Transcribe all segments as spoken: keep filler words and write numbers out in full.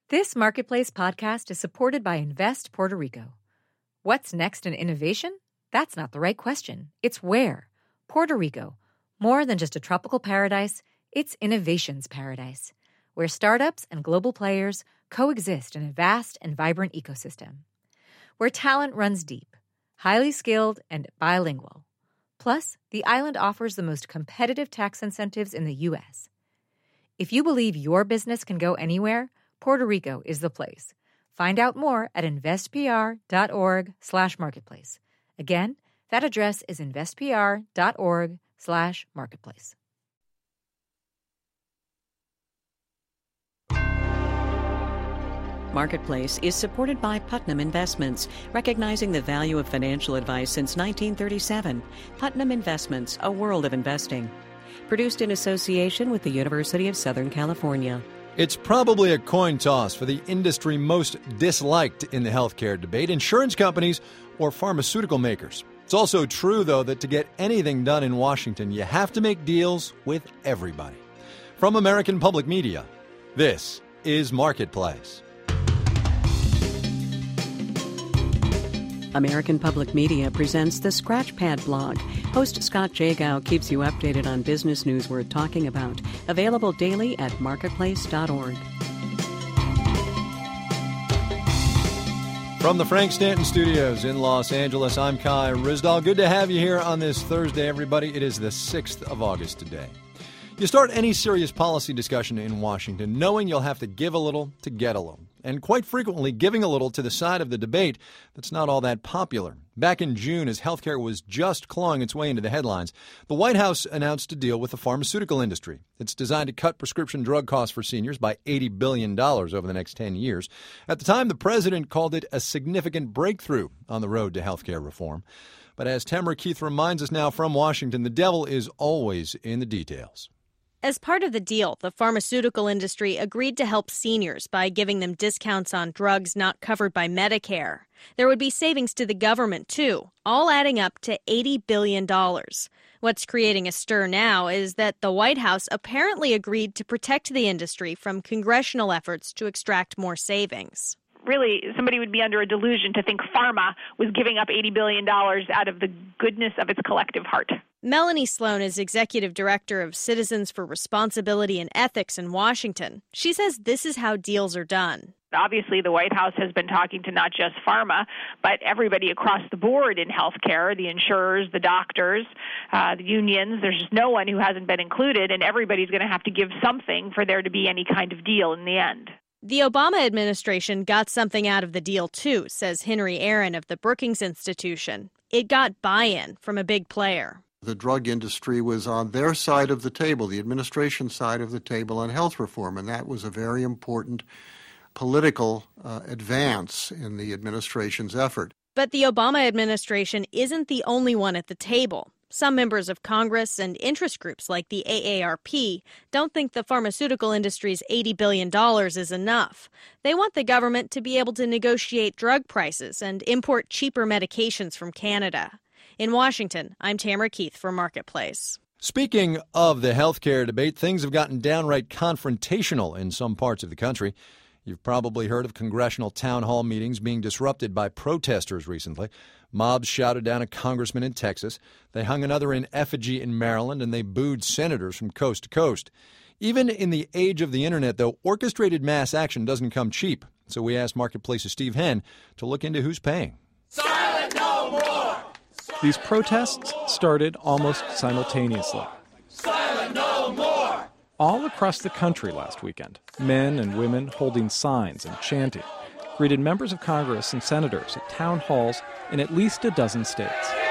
This Marketplace podcast is supported by Invest Puerto Rico. What's next in innovation? That's not the right question. It's where. Puerto Rico. More than just a tropical paradise, it's innovation's paradise, where startups and global players coexist in a vast and vibrant ecosystem. Where talent runs deep, highly skilled, and bilingual. Plus, the island offers the most competitive tax incentives in the U S. If you believe your business can go anywhere, Puerto Rico is the place. Find out more at investpr.org slash marketplace. Again, that address is investpr.org slash marketplace. Marketplace is supported by Putnam Investments, recognizing the value of financial advice since nineteen thirty-seven. Putnam Investments, a world of investing. Produced in association with the University of Southern California. It's probably a coin toss for the industry most disliked in the healthcare debate, insurance companies or pharmaceutical makers. It's also true, though, that to get anything done in Washington, you have to make deals with everybody. From American Public Media, this is Marketplace. American Public Media presents the Scratchpad blog. Host Scott Jagow keeps you updated on business news worth talking about. Available daily at marketplace dot org. From the Frank Stanton Studios in Los Angeles, I'm Kai Ryssdal. Good to have you here on this Thursday, everybody. It is the sixth of August today. You start any serious policy discussion in Washington knowing you'll have to give a little to get a little, and quite frequently giving a little to the side of the debate that's not all that popular. Back in June, as healthcare was just clawing its way into the headlines, the White House announced a deal with the pharmaceutical industry. It's designed to cut prescription drug costs for seniors by eighty billion dollars over the next ten years. At the time, the president called it a significant breakthrough on the road to healthcare reform. But as Tamara Keith reminds us now from Washington, the devil is always in the details. As part of the deal, the pharmaceutical industry agreed to help seniors by giving them discounts on drugs not covered by Medicare. There would be savings to the government, too, all adding up to eighty billion dollars. What's creating a stir now is that the White House apparently agreed to protect the industry from congressional efforts to extract more savings. Really, somebody would be under a delusion to think pharma was giving up eighty billion dollars out of the goodness of its collective heart. Melanie Sloan is executive director of Citizens for Responsibility and Ethics in Washington. She says this is how deals are done. Obviously, the White House has been talking to not just pharma, but everybody across the board in healthcare, the insurers, the doctors, uh, the unions. There's just no one who hasn't been included, and everybody's going to have to give something for there to be any kind of deal in the end. The Obama administration got something out of the deal, too, says Henry Aaron of the Brookings Institution. It got buy-in from a big player. The drug industry was on their side of the table, the administration side of the table on health reform, and that was a very important political uh, advance in the administration's effort. But the Obama administration isn't the only one at the table. Some members of Congress and interest groups like the A A R P don't think the pharmaceutical industry's eighty billion dollars is enough. They want the government to be able to negotiate drug prices and import cheaper medications from Canada. In Washington, I'm Tamara Keith for Marketplace. Speaking of the healthcare debate, things have gotten downright confrontational in some parts of the country. You've probably heard of congressional town hall meetings being disrupted by protesters recently. Mobs shouted down a congressman in Texas. They hung another in effigy in Maryland, and they booed senators from coast to coast. Even in the age of the internet, though, orchestrated mass action doesn't come cheap. So we asked Marketplace's Steve Henn to look into who's paying. Silent no more! These protests started almost simultaneously. Silent no more! All across the country last weekend, men and women holding signs and chanting greeted members of Congress and senators at town halls in at least a dozen states.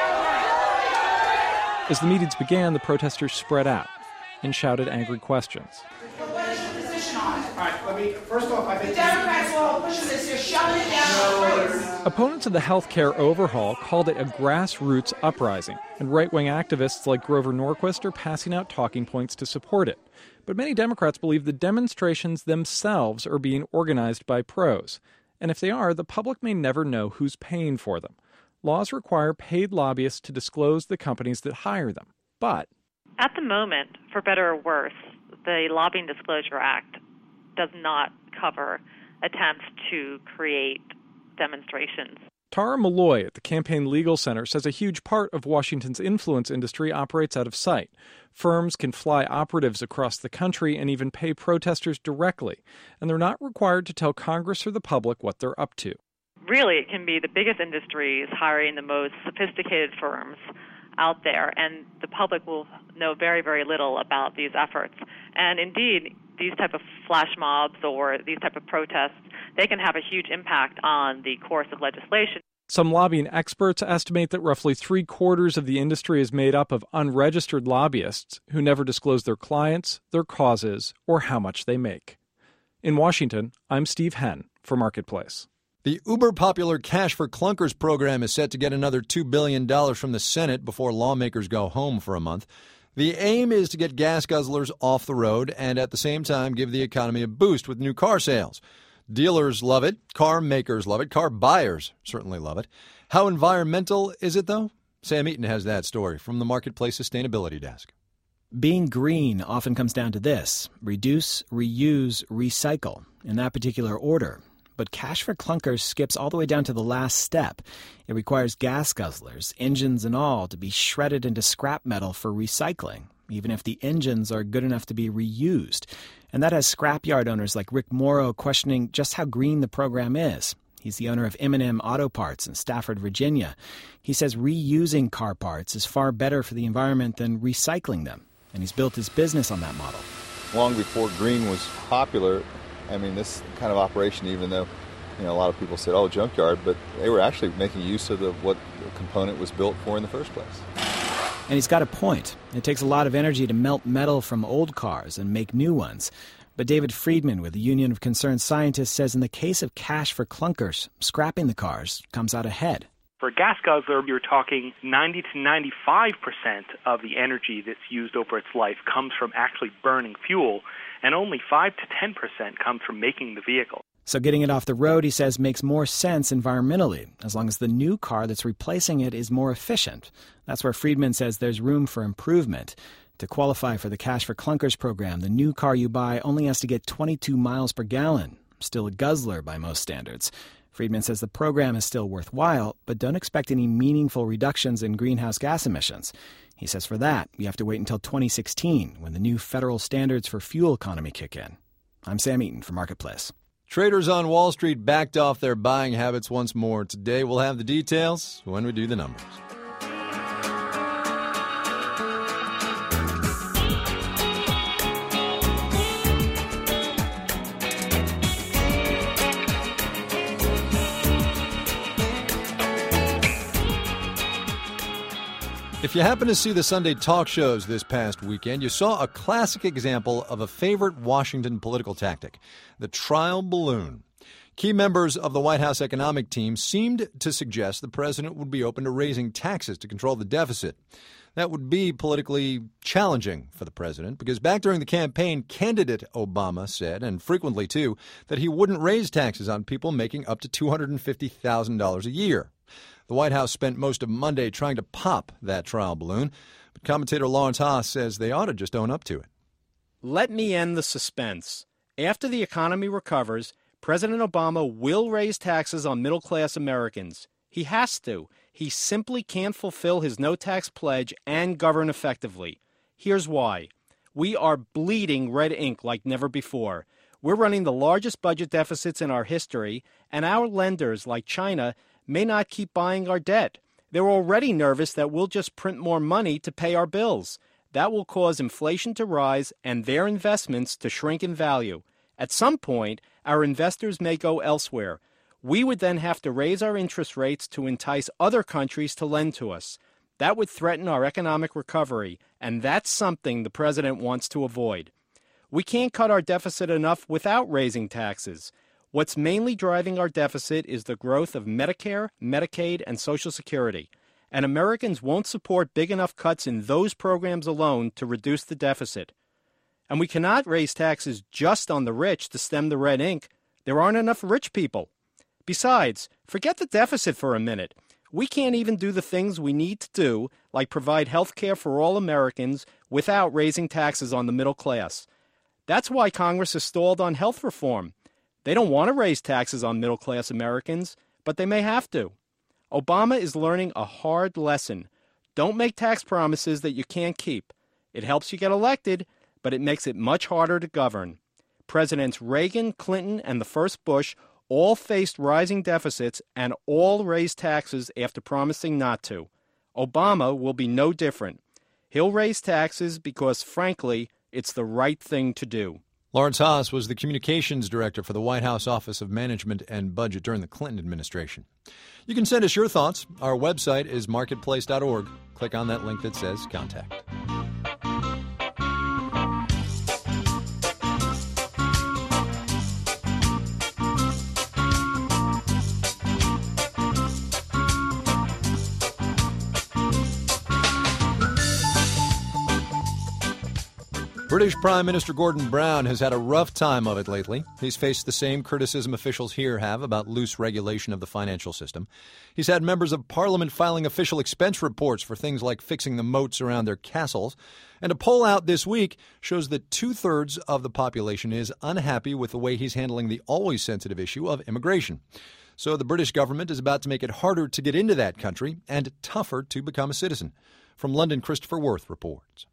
As the meetings began, the protesters spread out and shouted angry questions. What is your position on it? All right, let me, first off, I think... The Democrats are all pushing this. They're shoving it down our throats. Opponents of the health care overhaul called it a grassroots uprising, and right-wing activists like Grover Norquist are passing out talking points to support it. But many Democrats believe the demonstrations themselves are being organized by pros. And if they are, the public may never know who's paying for them. Laws require paid lobbyists to disclose the companies that hire them. But at the moment, for better or worse, the Lobbying Disclosure Act does not cover attempts to create demonstrations. Tara Malloy at the Campaign Legal Center says a huge part of Washington's influence industry operates out of sight. Firms can fly operatives across the country and even pay protesters directly, and they're not required to tell Congress or the public what they're up to. Really, it can be the biggest industries hiring the most sophisticated firms out there, and the public will know very, very little about these efforts. And indeed, these type of flash mobs or these type of protests, they can have a huge impact on the course of legislation. Some lobbying experts estimate that roughly three-quarters of the industry is made up of unregistered lobbyists who never disclose their clients, their causes, or how much they make. In Washington, I'm Steve Henn for Marketplace. The uber-popular Cash for Clunkers program is set to get another two billion dollars from the Senate before lawmakers go home for a month. The aim is to get gas guzzlers off the road and at the same time give the economy a boost with new car sales. Dealers love it. Car makers love it. Car buyers certainly love it. How environmental is it, though? Sam Eaton has that story from the Marketplace Sustainability Desk. Being green often comes down to this: reduce, reuse, recycle, in that particular order. But Cash for Clunkers skips all the way down to the last step. It requires gas guzzlers, engines and all, to be shredded into scrap metal for recycling, even if the engines are good enough to be reused. And that has scrapyard owners like Rick Morrow questioning just how green the program is. He's the owner of M and M Auto Parts in Stafford, Virginia. He says reusing car parts is far better for the environment than recycling them, and he's built his business on that model. Long before green was popular, I mean, this kind of operation, even though, you know, a lot of people said, oh, junkyard, but they were actually making use of the, what the component was built for in the first place. And he's got a point. It takes a lot of energy to melt metal from old cars and make new ones. But David Friedman with the Union of Concerned Scientists says in the case of Cash for Clunkers, scrapping the cars comes out ahead. For a gas guzzler, you're talking ninety to ninety-five percent of the energy that's used over its life comes from actually burning fuel, and only five to ten percent comes from making the vehicle. So getting it off the road, he says, makes more sense environmentally, as long as the new car that's replacing it is more efficient. That's where Friedman says there's room for improvement. To qualify for the Cash for Clunkers program, the new car you buy only has to get twenty-two miles per gallon, still a guzzler by most standards. Friedman says the program is still worthwhile, but don't expect any meaningful reductions in greenhouse gas emissions. He says for that, you have to wait until twenty sixteen, when the new federal standards for fuel economy kick in. I'm Sam Eaton for Marketplace. Traders on Wall Street backed off their buying habits once more. Today we'll have the details when we do the numbers. If you happen to see the Sunday talk shows this past weekend, you saw a classic example of a favorite Washington political tactic, the trial balloon. Key members of the White House economic team seemed to suggest the president would be open to raising taxes to control the deficit. That would be politically challenging for the president because back during the campaign, candidate Obama said, and frequently too, that he wouldn't raise taxes on people making up to two hundred fifty thousand dollars a year. The White House spent most of Monday trying to pop that trial balloon, but commentator Lawrence Haas says they ought to just own up to it. Let me end the suspense. After the economy recovers, President Obama will raise taxes on middle-class Americans. He has to. He simply can't fulfill his no-tax pledge and govern effectively. Here's why. We are bleeding red ink like never before. We're running the largest budget deficits in our history, and our lenders, like China, may not keep buying our debt. They're already nervous that we'll just print more money to pay our bills. That will cause inflation to rise and their investments to shrink in value. At some point, our investors may go elsewhere. We would then have to raise our interest rates to entice other countries to lend to us. That would threaten our economic recovery, and that's something the president wants to avoid. We can't cut our deficit enough without raising taxes. What's mainly driving our deficit is the growth of Medicare, Medicaid, and Social Security. And Americans won't support big enough cuts in those programs alone to reduce the deficit. And we cannot raise taxes just on the rich to stem the red ink. There aren't enough rich people. Besides, forget the deficit for a minute. We can't even do the things we need to do, like provide health care for all Americans, without raising taxes on the middle class. That's why Congress has stalled on health reform. They don't want to raise taxes on middle-class Americans, but they may have to. Obama is learning a hard lesson. Don't make tax promises that you can't keep. It helps you get elected, but it makes it much harder to govern. Presidents Reagan, Clinton, and the first Bush all faced rising deficits and all raised taxes after promising not to. Obama will be no different. He'll raise taxes because, frankly, it's the right thing to do. Lawrence Haas was the communications director for the White House Office of Management and Budget during the Clinton administration. You can send us your thoughts. Our website is marketplace dot org. Click on that link that says Contact. British Prime Minister Gordon Brown has had a rough time of it lately. He's faced the same criticism officials here have about loose regulation of the financial system. He's had members of Parliament filing official expense reports for things like fixing the moats around their castles. And a poll out this week shows that two-thirds of the population is unhappy with the way he's handling the always sensitive issue of immigration. So the British government is about to make it harder to get into that country and tougher to become a citizen. From London, Christopher Worth reports.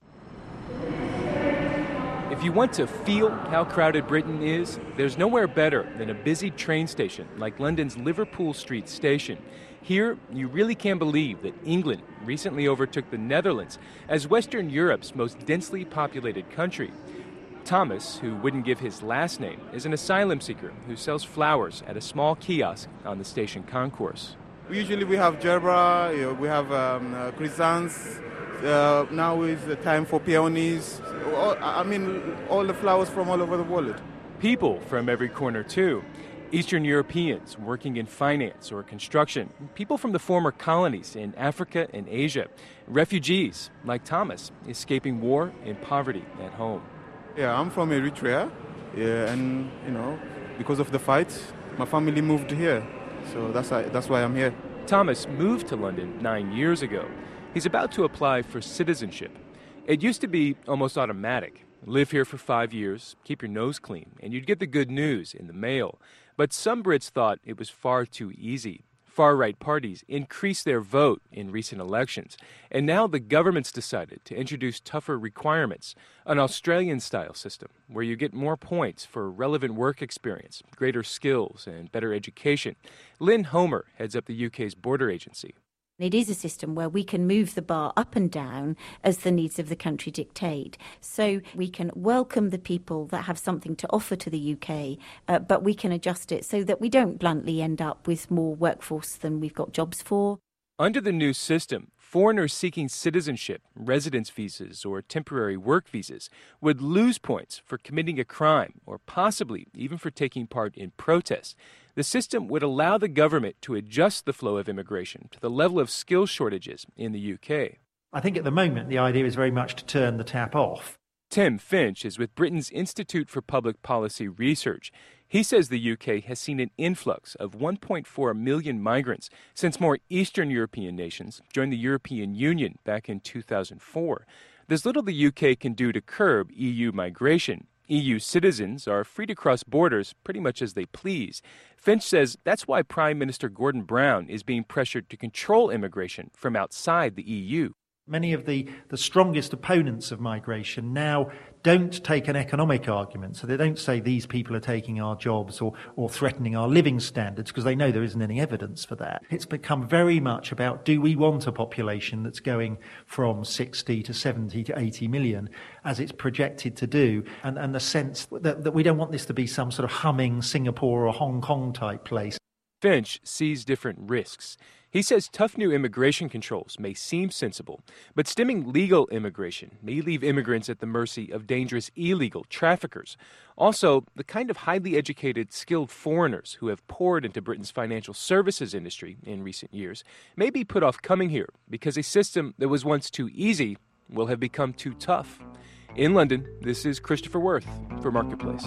If you want to feel how crowded Britain is, there's nowhere better than a busy train station like London's Liverpool Street Station. Here, you really can't believe that England recently overtook the Netherlands as Western Europe's most densely populated country. Thomas, who wouldn't give his last name, is an asylum seeker who sells flowers at a small kiosk on the station concourse. Usually we have gerbera, you know, we have um, uh, chrysanthemums. Uh, now is the time for peonies. All, I mean, all the flowers from all over the world. People from every corner, too. Eastern Europeans working in finance or construction. People from the former colonies in Africa and Asia. Refugees, like Thomas, escaping war and poverty at home. Yeah, I'm from Eritrea. Yeah, and, you know, because of the fight, my family moved here. So that's, that's why I'm here. Thomas moved to London nine years ago. He's about to apply for citizenship. It used to be almost automatic. Live here for five years, keep your nose clean, and you'd get the good news in the mail. But some Brits thought it was far too easy. Far-right parties increased their vote in recent elections, and now the government's decided to introduce tougher requirements, an Australian-style system where you get more points for relevant work experience, greater skills, and better education. Lynn Homer heads up the U K's border agency. It is a system where we can move the bar up and down as the needs of the country dictate. So we can welcome the people that have something to offer to the U K, uh, but we can adjust it so that we don't bluntly end up with more workforce than we've got jobs for. Under the new system, foreigners seeking citizenship, residence visas, or temporary work visas would lose points for committing a crime or possibly even for taking part in protests. The system would allow the government to adjust the flow of immigration to the level of skill shortages in the U K. I think at the moment the idea is very much to turn the tap off. Tim Finch is with Britain's Institute for Public Policy Research. He says the U K has seen an influx of one point four million migrants since more Eastern European nations joined the European Union back in two thousand four. There's little the U K can do to curb E U migration. E U citizens are free to cross borders pretty much as they please. Finch says that's why Prime Minister Gordon Brown is being pressured to control immigration from outside the E U. Many of the, the strongest opponents of migration now don't take an economic argument. So they don't say these people are taking our jobs or, or threatening our living standards because they know there isn't any evidence for that. It's become very much about, do we want a population that's going from sixty to seventy to eighty million as it's projected to do, and, and the sense that, that we don't want this to be some sort of humming Singapore or Hong Kong type place. Finch sees different risks. He says tough new immigration controls may seem sensible, but stemming legal immigration may leave immigrants at the mercy of dangerous illegal traffickers. Also, the kind of highly educated, skilled foreigners who have poured into Britain's financial services industry in recent years may be put off coming here because a system that was once too easy will have become too tough. In London, this is Christopher Worth for Marketplace.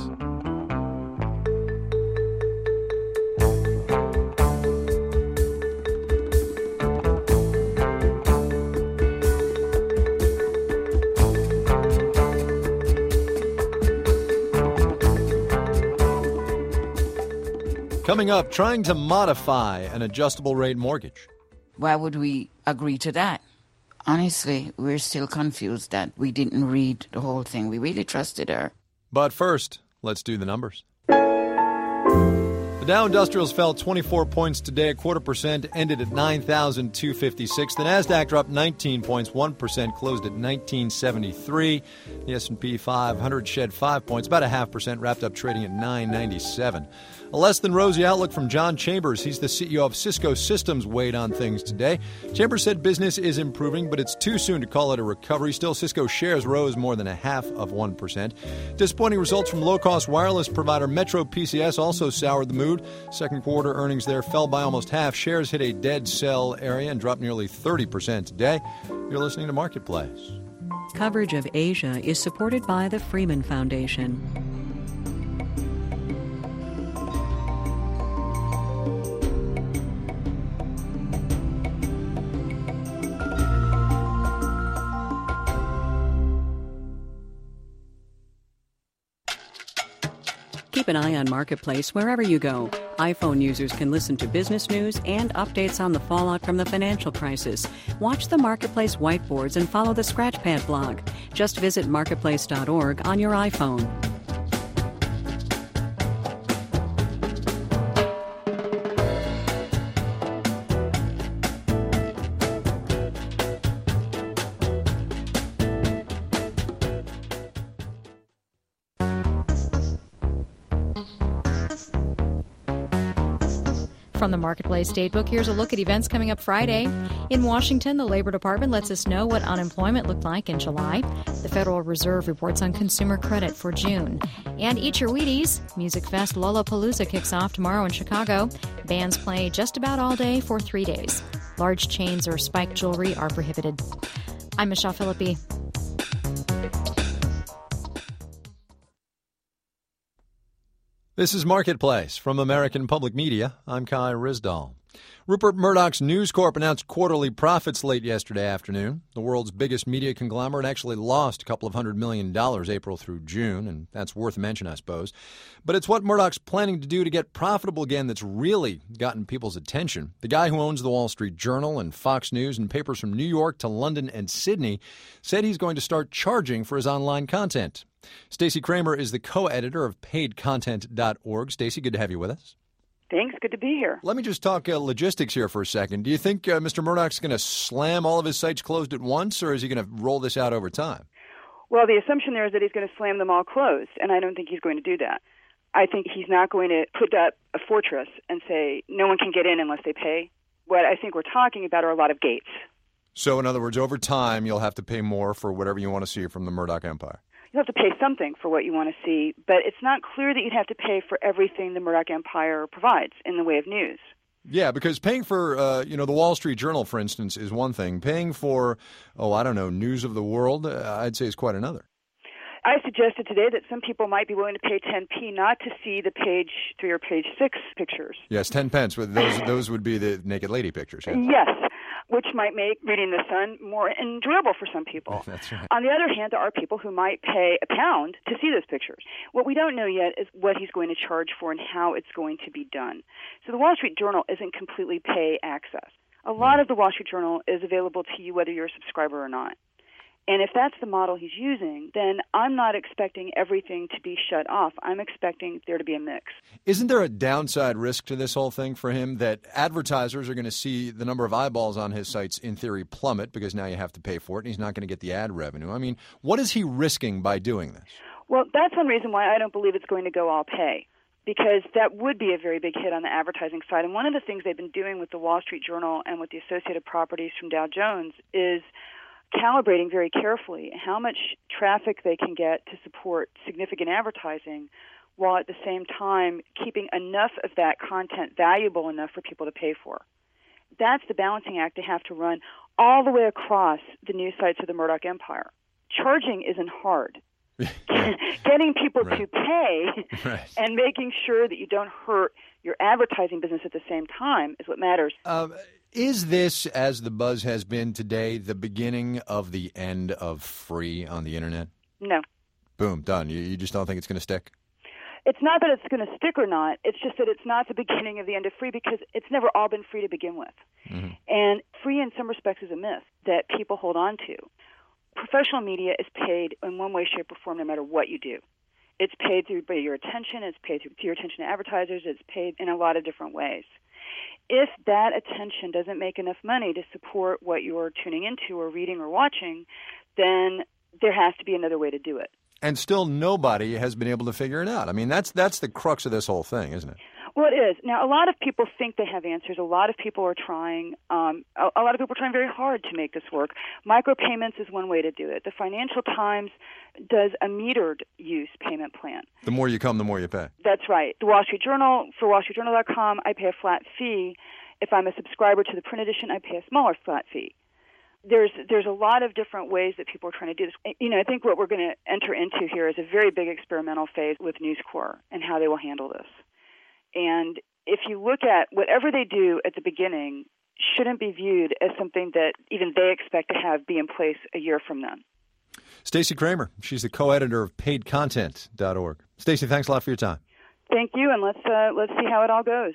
Coming up, trying to modify an adjustable rate mortgage. Why would we agree to that? Honestly, we're still confused that we didn't read the whole thing. We really trusted her. But first, let's do the numbers. The Dow Industrials fell twenty-four points today, a quarter percent, ended at nine thousand two hundred fifty-six. The Nasdaq dropped nineteen points, one percent, closed at nineteen seventy-three. The S and P five hundred shed five points, about a half percent, wrapped up trading at nine ninety-seven. A less than rosy outlook from John Chambers. He's the C E O of Cisco Systems, weighed on things today. Chambers said business is improving, but it's too soon to call it a recovery. Still, Cisco shares rose more than a half of one percent. Disappointing results from low-cost wireless provider Metro P C S also soured the mood. Second quarter earnings there fell by almost half. Shares hit a dead sell area and dropped nearly thirty percent today. You're listening to Marketplace. Coverage of Asia is supported by the Freeman Foundation. Keep an eye on Marketplace wherever you go. iPhone users can listen to business news and updates on the fallout from the financial crisis. Watch the Marketplace whiteboards and follow the Scratchpad blog. Just visit marketplace dot org on your iPhone. From the Marketplace Datebook, here's a look at events coming up Friday. In Washington, the Labor Department lets us know what unemployment looked like in July. The Federal Reserve reports on consumer credit for June. And Eat Your Wheaties, Music Fest Lollapalooza kicks off tomorrow in Chicago. Bands play just about all day for three days. Large chains or spiked jewelry are prohibited. I'm Michelle Philippi. This is Marketplace from American Public Media. I'm Kai Ryssdal. Rupert Murdoch's News Corp announced quarterly profits late yesterday afternoon. The world's biggest media conglomerate actually lost a couple of hundred million dollars April through June, and that's worth a mention, I suppose. But it's what Murdoch's planning to do to get profitable again that's really gotten people's attention. The guy who owns the Wall Street Journal and Fox News and papers from New York to London and Sydney said he's going to start charging for his online content. Stacey Kramer is the co-editor of paid content dot org. Stacey, good to have you with us. Thanks. Good to be here. Let me just talk uh, logistics here for a second. Do you think uh, Mister Murdoch's going to slam all of his sites closed at once, or is he going to roll this out over time? Well, the assumption there is that he's going to slam them all closed, and I don't think he's going to do that. I think he's not going to put up a fortress and say no one can get in unless they pay. What I think we're talking about are a lot of gates. So, in other words, over time, you'll have to pay more for whatever you want to see from the Murdoch empire. You'll have to pay something for what you want to see, but it's not clear that you'd have to pay for everything the Murdoch empire provides in the way of news. Yeah, because paying for, uh, you know, the Wall Street Journal, for instance, is one thing. Paying for, oh, I don't know, News of the World, uh, I'd say is quite another. I suggested today that some people might be willing to pay ten p not to see the page three or page six pictures. Yes, ten pence. Those those would be the naked lady pictures. Yeah. Yes, which might make reading The Sun more enjoyable for some people. That's right. On the other hand, there are people who might pay a pound to see those pictures. What we don't know yet is what he's going to charge for and how it's going to be done. So the Wall Street Journal isn't completely pay access. A lot of the Wall Street Journal is available to you whether you're a subscriber or not. And if that's the model he's using, then I'm not expecting everything to be shut off. I'm expecting there to be a mix. Isn't there a downside risk to this whole thing for him that advertisers are going to see the number of eyeballs on his sites in theory plummet because now you have to pay for it and he's not going to get the ad revenue? I mean, what is he risking by doing this? Well, that's one reason why I don't believe it's going to go all pay, because that would be a very big hit on the advertising side. And one of the things they've been doing with the Wall Street Journal and with the associated properties from Dow Jones is calibrating very carefully how much traffic they can get to support significant advertising while at the same time keeping enough of that content valuable enough for people to pay for. That's the balancing act they have to run all the way across the news sites of the Murdoch empire. Charging isn't hard. Getting people right. to pay right. and making sure that you don't hurt your advertising business at the same time is what matters. Um, Is this, as the buzz has been today, the beginning of the end of free on the Internet? No. Boom, done. You, you just don't think it's going to stick? It's not that it's going to stick or not. It's just that it's not the beginning of the end of free because it's never all been free to begin with. Mm-hmm. And free in some respects is a myth that people hold on to. Professional media is paid in one way, shape, or form no matter what you do. It's paid through by your attention. It's paid through your attention to advertisers. It's paid in a lot of different ways. If that attention doesn't make enough money to support what you're tuning into or reading or watching, then there has to be another way to do it. And still nobody has been able to figure it out. I mean, that's that's the crux of this whole thing, isn't it? Well, it is. Now, a lot of people think they have answers. A lot of people are trying. Um, a, a lot of people are trying very hard to make this work. Micropayments is one way to do it. The Financial Times does a metered use payment plan. The more you come, the more you pay. That's right. The Wall Street Journal, for wall street journal dot com, I pay a flat fee. If I'm a subscriber to the print edition, I pay a smaller flat fee. There's there's a lot of different ways that people are trying to do this. You know, I think what we're going to enter into here is a very big experimental phase with News Corp and how they will handle this. And if you look at whatever they do at the beginning, shouldn't be viewed as something that even they expect to have be in place a year from then. Stacey Kramer, she's the co-editor of paid content dot org. Stacey, thanks a lot for your time. Thank you, and let's uh, let's see how it all goes.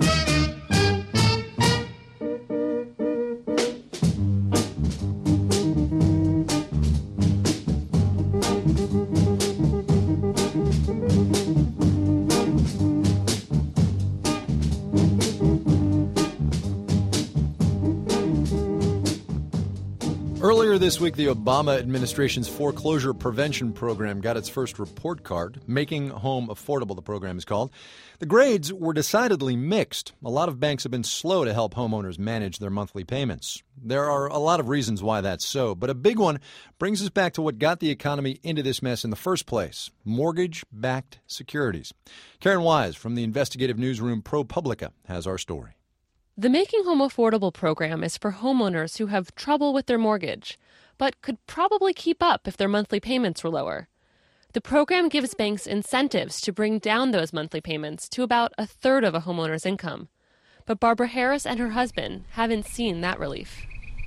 Earlier this week, the Obama administration's foreclosure prevention program got its first report card. Making Home Affordable, the program is called. The grades were decidedly mixed. A lot of banks have been slow to help homeowners manage their monthly payments. There are a lot of reasons why that's so, but a big one brings us back to what got the economy into this mess in the first place: mortgage-backed securities. Karen Wise from the investigative newsroom ProPublica has our story. The Making Home Affordable program is for homeowners who have trouble with their mortgage, but could probably keep up if their monthly payments were lower. The program gives banks incentives to bring down those monthly payments to about a third of a homeowner's income. But Barbara Harris and her husband haven't seen that relief.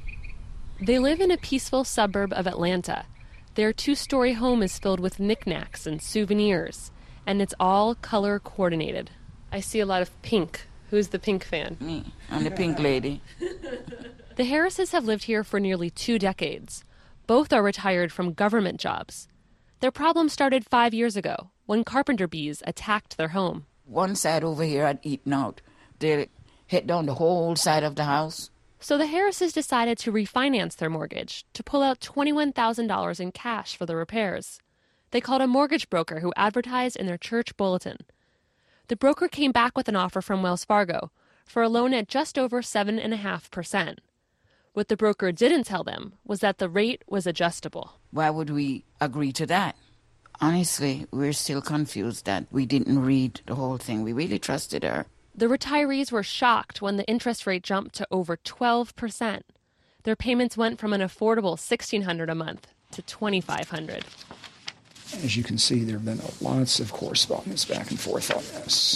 They live in a peaceful suburb of Atlanta. Their two-story home is filled with knickknacks and souvenirs, and it's all color coordinated. I see a lot of pink. Who's the pink fan? Me. I'm the pink lady. The Harrises have lived here for nearly two decades. Both are retired from government jobs. Their problem started five years ago when carpenter bees attacked their home. One side over here I'd eaten out. They hit down the whole side of the house. So the Harrises decided to refinance their mortgage to pull out twenty-one thousand dollars in cash for the repairs. They called a mortgage broker who advertised in their church bulletin. The broker came back with an offer from Wells Fargo for a loan at just over seven point five percent. What the broker didn't tell them was that the rate was adjustable. Why would we agree to that? Honestly, we're still confused that we didn't read the whole thing. We really trusted her. The retirees were shocked when the interest rate jumped to over twelve percent. Their payments went from an affordable sixteen hundred dollars a month to twenty-five hundred dollars. As you can see, there have been lots of correspondence back and forth on this.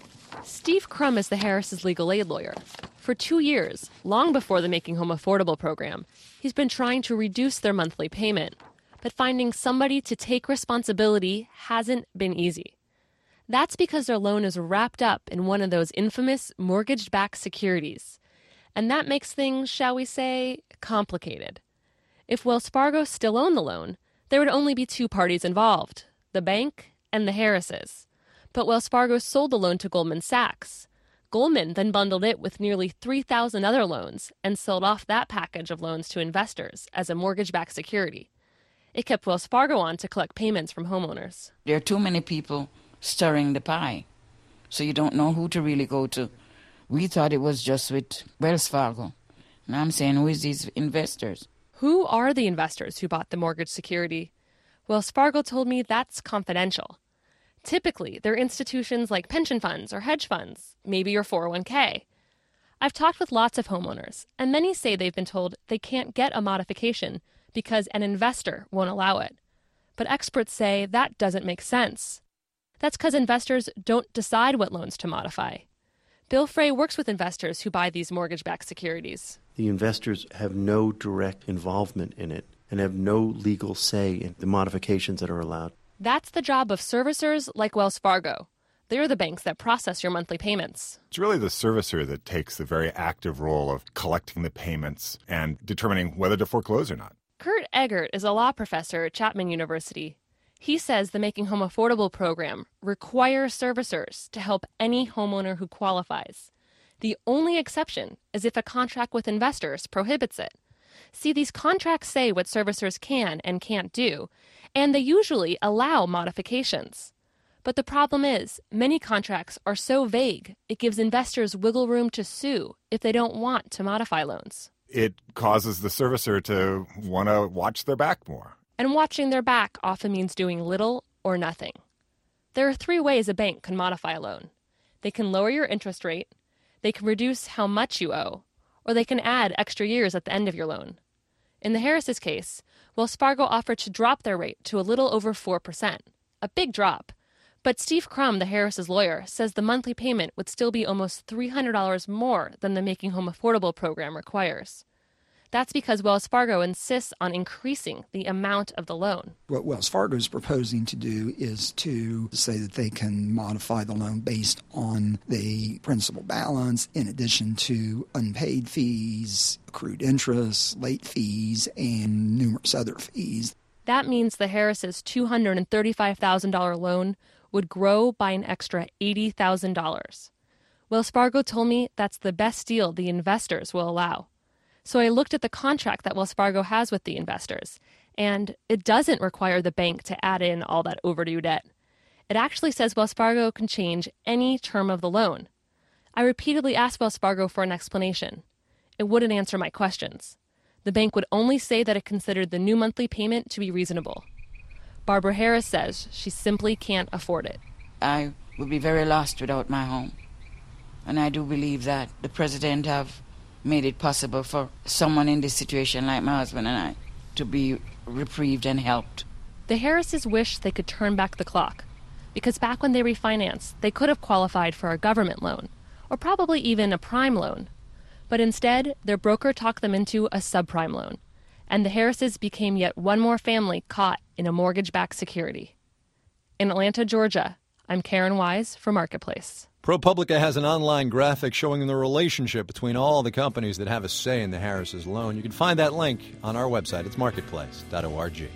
Steve Crum is the Harris' legal aid lawyer. For two years, long before the Making Home Affordable program, he's been trying to reduce their monthly payment. But finding somebody to take responsibility hasn't been easy. That's because their loan is wrapped up in one of those infamous mortgage-backed securities. And that makes things, shall we say, complicated. If Wells Fargo still owned the loan, there would only be two parties involved, the bank and the Harrises. But Wells Fargo sold the loan to Goldman Sachs. Goldman then bundled it with nearly three thousand other loans and sold off that package of loans to investors as a mortgage-backed security. It kept Wells Fargo on to collect payments from homeowners. There are too many people stirring the pie, so you don't know who to really go to. We thought it was just with Wells Fargo. Now I'm saying, who is these investors? Who are the investors who bought the mortgage security? Wells Fargo told me that's confidential. Typically, they're institutions like pension funds or hedge funds, maybe your four oh one k. I've talked with lots of homeowners, and many say they've been told they can't get a modification because an investor won't allow it. But experts say that doesn't make sense. That's because investors don't decide what loans to modify. Bill Frey works with investors who buy these mortgage-backed securities. The investors have no direct involvement in it and have no legal say in the modifications that are allowed. That's the job of servicers like Wells Fargo. They're the banks that process your monthly payments. It's really the servicer that takes the very active role of collecting the payments and determining whether to foreclose or not. Kurt Eggert is a law professor at Chapman University. He says the Making Home Affordable program requires servicers to help any homeowner who qualifies. The only exception is if a contract with investors prohibits it. See, these contracts say what servicers can and can't do, and they usually allow modifications. But the problem is, many contracts are so vague, it gives investors wiggle room to sue if they don't want to modify loans. It causes the servicer to want to watch their back more. And watching their back often means doing little or nothing. There are three ways a bank can modify a loan. They can lower your interest rate, they can reduce how much you owe, or they can add extra years at the end of your loan. In the Harris's case, Wells Fargo offered to drop their rate to a little over four percent, a big drop. But Steve Crum, the Harris's lawyer, says the monthly payment would still be almost three hundred dollars more than the Making Home Affordable program requires. That's because Wells Fargo insists on increasing the amount of the loan. What Wells Fargo is proposing to do is to say that they can modify the loan based on the principal balance in addition to unpaid fees, accrued interest, late fees, and numerous other fees. That means the Harris's two hundred thirty-five thousand dollars loan would grow by an extra eighty thousand dollars. Wells Fargo told me that's the best deal the investors will allow. So I looked at the contract that Wells Fargo has with the investors, and it doesn't require the bank to add in all that overdue debt. It actually says Wells Fargo can change any term of the loan. I repeatedly asked Wells Fargo for an explanation. It wouldn't answer my questions. The bank would only say that it considered the new monthly payment to be reasonable. Barbara Harris says she simply can't afford it. I would be very lost without my home. And I do believe that the president have made it possible for someone in this situation like my husband and I to be reprieved and helped. The Harrises wish they could turn back the clock, because back when they refinanced, they could have qualified for a government loan, or probably even a prime loan. But instead, their broker talked them into a subprime loan, and the Harrises became yet one more family caught in a mortgage-backed security. In Atlanta, Georgia, I'm Karen Wise for Marketplace. ProPublica has an online graphic showing the relationship between all the companies that have a say in the Harris's loan. You can find that link on our website. It's marketplace dot org.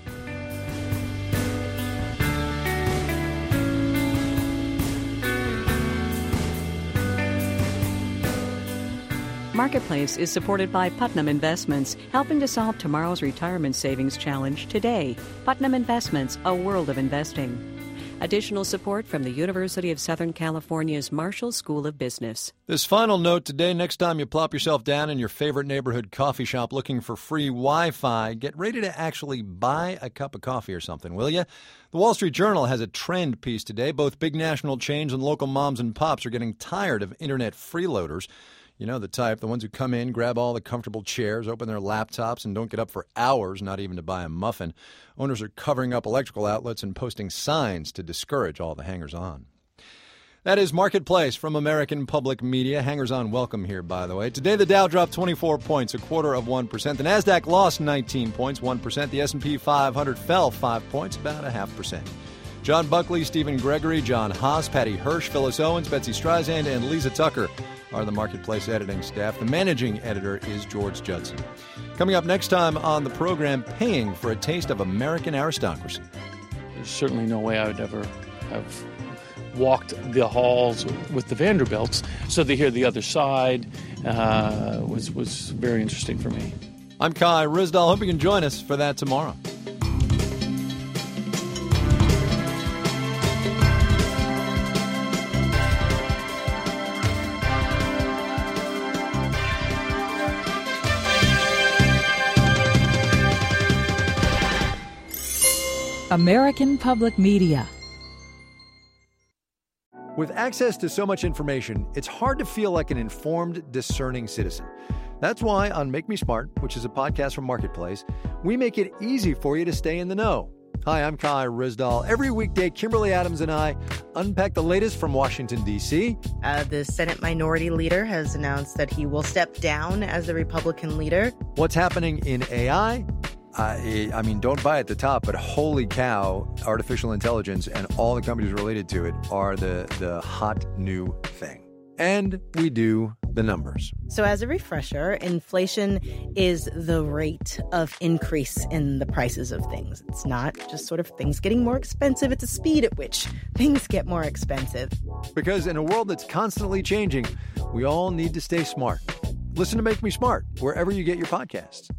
Marketplace is supported by Putnam Investments, helping to solve tomorrow's retirement savings challenge today. Putnam Investments, a world of investing. Additional support from the University of Southern California's Marshall School of Business. This final note today, next time you plop yourself down in your favorite neighborhood coffee shop looking for free Wi-Fi, get ready to actually buy a cup of coffee or something, will you? The Wall Street Journal has a trend piece today. Both big national chains and local moms and pops are getting tired of internet freeloaders. You know the type, the ones who come in, grab all the comfortable chairs, open their laptops, and don't get up for hours, not even to buy a muffin. Owners are covering up electrical outlets and posting signs to discourage all the hangers-on. That is Marketplace from American Public Media. Hangers-on welcome here, by the way. Today, the Dow dropped twenty-four points, a quarter of one percent. The NASDAQ lost nineteen points, one percent. The S and P five hundred fell five points, about a half percent. John Buckley, Stephen Gregory, John Haas, Patty Hirsch, Phyllis Owens, Betsy Streisand, and Lisa Tucker are the Marketplace editing staff. The managing editor is George Judson. Coming up next time on the program, paying for a taste of American aristocracy. There's certainly no way I would ever have walked the halls with the Vanderbilts, so to hear the other side uh, was, was very interesting for me. I'm Kai Ryssdal. Hope you can join us for that tomorrow. American Public Media. With access to so much information, it's hard to feel like an informed, discerning citizen. That's why on Make Me Smart, which is a podcast from Marketplace, we make it easy for you to stay in the know. Hi, I'm Kai Ryssdal. Every weekday, Kimberly Adams and I unpack the latest from Washington, D C Uh, the Senate Minority Leader has announced that he will step down as the Republican leader. What's happening in A I? I, I mean, don't buy at the top, but holy cow, artificial intelligence and all the companies related to it are the, the hot new thing. And we do the numbers. So as a refresher, inflation is the rate of increase in the prices of things. It's not just sort of things getting more expensive. It's the speed at which things get more expensive. Because in a world that's constantly changing, we all need to stay smart. Listen to Make Me Smart wherever you get your podcasts.